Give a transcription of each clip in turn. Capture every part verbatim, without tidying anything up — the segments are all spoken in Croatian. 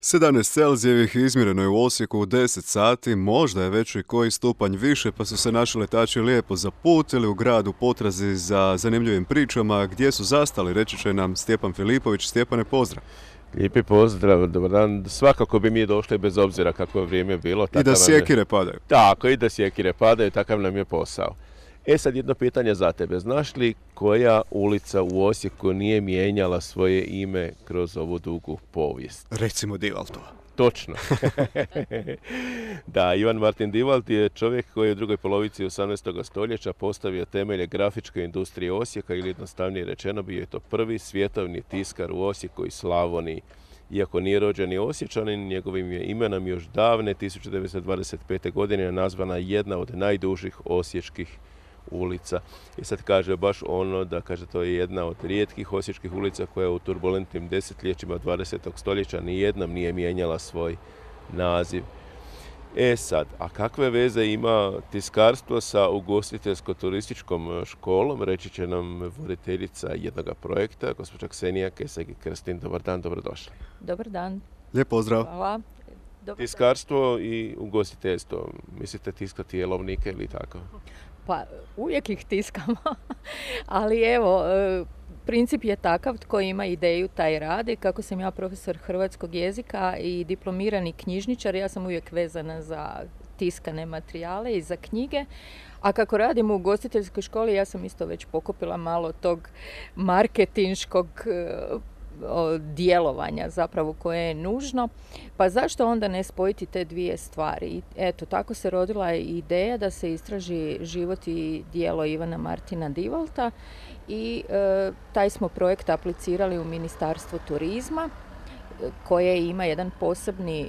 sedamnaest Celzijevih izmjereno je u Osijeku u deset sati, možda je već i koji stupanj više, pa su se naši letači lijepo zaputili u grad u potrazi za zanimljivim pričama. Gdje su zastali, reći će nam Stjepan Filipović. Stjepane, pozdrav. Lijepi pozdrav, dobar dan. Svakako bi mi došli bez obzira kako je vrijeme bilo. I da sjekire padaju. Tako, i da sjekire padaju, takav nam je posao. E sad jedno pitanje za tebe. Znaš li koja ulica u Osijeku nije mijenjala svoje ime kroz ovu dugu povijest? Recimo Divaltova. Točno. Da, Ivan Martin Divalt je čovjek koji je u drugoj polovici osamnaestog stoljeća postavio temelje grafičke industrije Osijeka, ili jednostavnije rečeno bio je to prvi svjetovni tiskar u Osijeku i Slavoniji. Iako nije rođeni Osječanin, njegovim je imenom još davne tisuću devetsto dvadeset pete. godine nazvana jedna od najdužih osječkih ulica. I sad kaže baš ono da kaže to je jedna od rijetkih osječkih ulica koja u turbulentnim desetljećima dvadesetog stoljeća nijednom nije mijenjala svoj naziv. E sad, a kakve veze ima tiskarstvo sa ugostiteljsko-turističkom školom, reći će nam voditeljica jednog projekta, gospođa Ksenija Keseg-Krstin. Dobar dan, dobrodošli. Dobar dan. Lijep pozdrav. Hvala. Dobar tiskarstvo dan. I ugostiteljstvo, mislite tiskati jelovnike ili tako? Pa uvijek ih tiskamo, ali evo, princip je takav, tko ima ideju taj radi. Kako sam ja profesor hrvatskog jezika i diplomirani knjižničar, ja sam uvijek vezana za tiskane materijale i za knjige. A kako radim u ugostiteljskoj školi, ja sam isto već pokupila malo tog marketinškog djelovanja zapravo koje je nužno. Pa zašto onda ne spojiti te dvije stvari? I eto, tako se rodila ideja da se istraži život i djelo Ivana Martina Divalta i e, taj smo projekt aplicirali u Ministarstvo turizma koje ima jedan posebni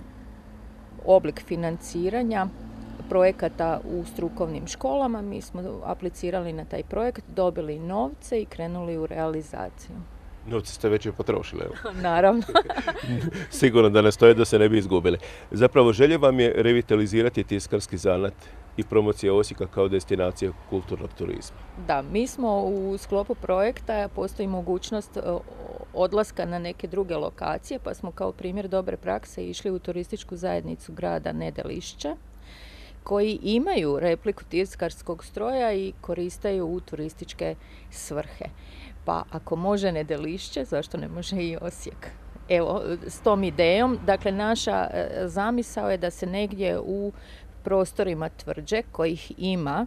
oblik financiranja projekata u strukovnim školama. Mi smo aplicirali na taj projekt, dobili novce i krenuli u realizaciju. Novci ste već i potrošili, evo. Naravno. Sigurno da ne stoje da se ne bi izgubili. Zapravo želje vam je revitalizirati tiskarski zanat i promocija Osijeka kao destinacije kulturnog turizma. Da, mi smo u sklopu projekta, postoji mogućnost odlaska na neke druge lokacije, pa smo kao primjer dobre prakse išli u turističku zajednicu grada Nedelišće, koji imaju repliku tiskarskog stroja i koristaju u turističke svrhe. Pa ako može Nedelišće, zašto ne može i Osijek? Evo, s tom idejom, dakle, naša zamisao je da se negdje u prostorima Tvrđe, kojih ima,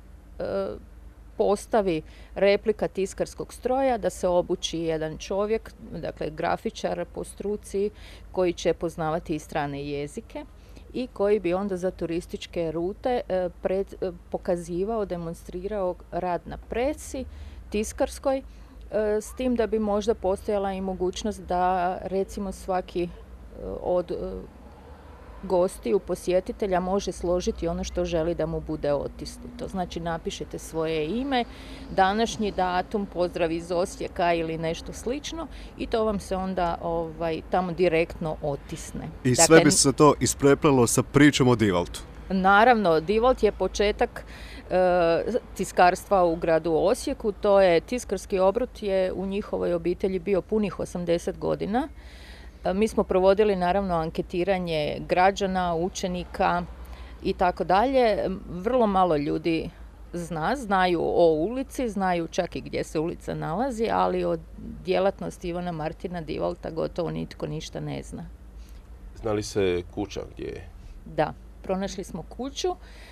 postavi replika tiskarskog stroja, da se obuči jedan čovjek, dakle grafičar po struci, koji će poznavati i strane jezike i koji bi onda za turističke rute pred, pokazivao, demonstrirao rad na presi tiskarskoj, s tim da bi možda postojala i mogućnost da recimo svaki od gostiju, posjetitelja može složiti ono što želi da mu bude otisnuto. Znači napišete svoje ime, današnji datum, pozdrav iz Osijeka ili nešto slično i to vam se onda ovaj, tamo direktno otisne. I dakle, sve bi se to ispreplelo sa pričom o Divaltu. Naravno, Divalt je početak e, tiskarstva u gradu Osijeku. To je tiskarski obrt je u njihovoj obitelji bio punih osamdeset godina. E, mi smo provodili naravno anketiranje građana, učenika i tako dalje. Vrlo malo ljudi zna, znaju o ulici, znaju čak i gdje se ulica nalazi, ali od djelatnosti Ivana Martina Divalta gotovo nitko ništa ne zna. Zna li se kuća gdje je? Da. Pronašli smo kuću.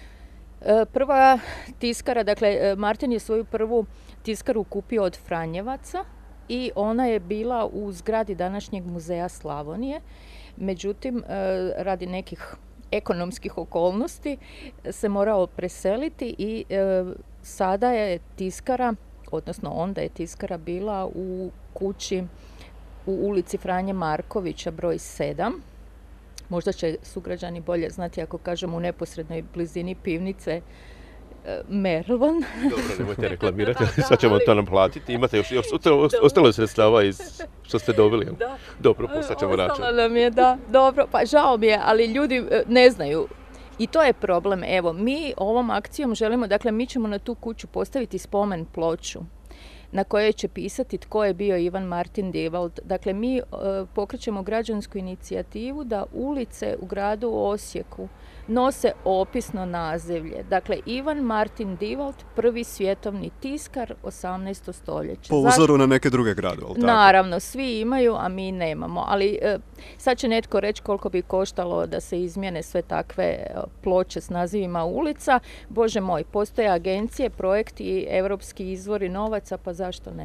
Prva tiskara, dakle, Martin je svoju prvu tiskaru kupio od Franjevaca i ona je bila u zgradi današnjeg muzeja Slavonije. Međutim, radi nekih ekonomskih okolnosti se morao preseliti i sada je tiskara, odnosno onda je tiskara bila u kući u ulici Franje Markovića broj sedam. Možda će sugrađani bolje znati ako kažem u neposrednoj blizini pivnice e, Merlon. Dobro, nemojte reklamirati, sad ćemo to nam platiti. Imate još, još ostalo sredstava iz što ste dobili? Da. Dobro, postat ćemo račun. Ostalo nam je, da. Dobro, pa žao mi je, ali ljudi ne znaju. I to je problem. Evo, mi ovom akcijom želimo, dakle, mi ćemo na tu kuću postaviti spomen ploču. na kojoj će pisati tko je bio Ivan Martin Dewald. Dakle, mi e, pokrećemo građansku inicijativu da ulice u gradu Osijeku nose opisno nazivlje. Dakle, Ivan Martin Dewald, prvi svjetovni tiskar, osamnaesto stoljeće. Po uzoru na neke druge gradove, ali tako? Naravno, svi imaju, a mi nemamo. Ali e, sad će netko reći koliko bi koštalo da se izmijene sve takve e, ploče s nazivima ulica. Bože moj, postoje agencije, projekti i europski izvori novaca, pa zašto ne?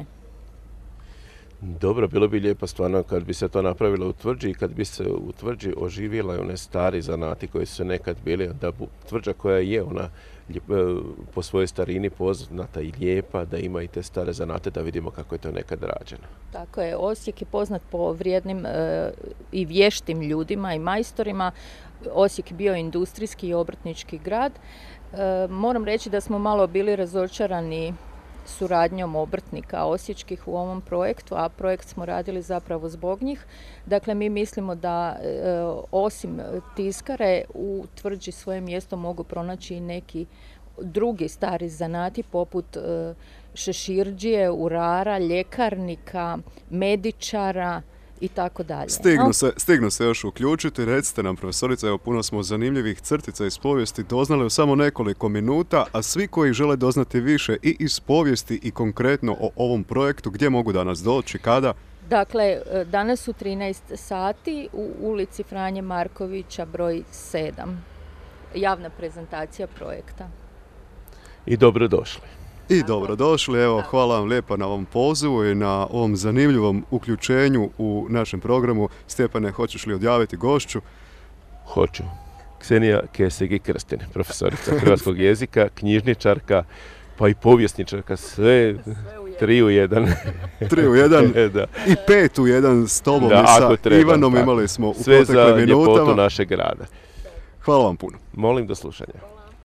Dobro, bilo bi lijepo stvarno kad bi se to napravilo u Tvrđi i kad bi se u Tvrđi oživjela i one stari zanati koji su nekad bili, da Tvrđa koja je ona po svojoj starini poznata i lijepa, da ima i te stare zanate, da vidimo kako je to nekad rađeno. Tako je, Osijek je poznat po vrijednim e, i vještim ljudima i majstorima. Osijek je bio industrijski i obrtnički grad. E, moram reći da smo malo bili razočarani suradnjom obrtnika osječkih u ovom projektu, a projekt smo radili zapravo zbog njih. Dakle, mi mislimo da e, osim tiskare u Tvrđi svoje mjesto mogu pronaći i neki drugi stari zanati poput e, šeširđije, urara, ljekarnika, medičara i tako dalje. Stignu se, stignu se još uključiti. Recite nam, profesorica, evo puno smo zanimljivih crtica iz povijesti doznali u samo nekoliko minuta, a svi koji žele doznati više i iz povijesti i konkretno o ovom projektu, gdje mogu danas doći, kada? Dakle, danas u trinaest sati u ulici Franje Markovića broj sedam. Javna prezentacija projekta. I dobrodošli. I dobrodošli, evo, hvala vam lijepa na ovom pozivu i na ovom zanimljivom uključenju u našem programu. Stjepane, hoćeš li odjaviti gošću? Hoću. Ksenija Kesegi Krstin, profesorica hrvatskog jezika, knjižničarka, pa i povjesničarka, sve tri u jedan. Tri u jedan da. I pet u jedan s tobom da, i sa treba, Ivanom tako. imali smo u sve proteklim minutama. Sve za ljepotu našeg grada. Hvala vam puno. Molim do slušanja.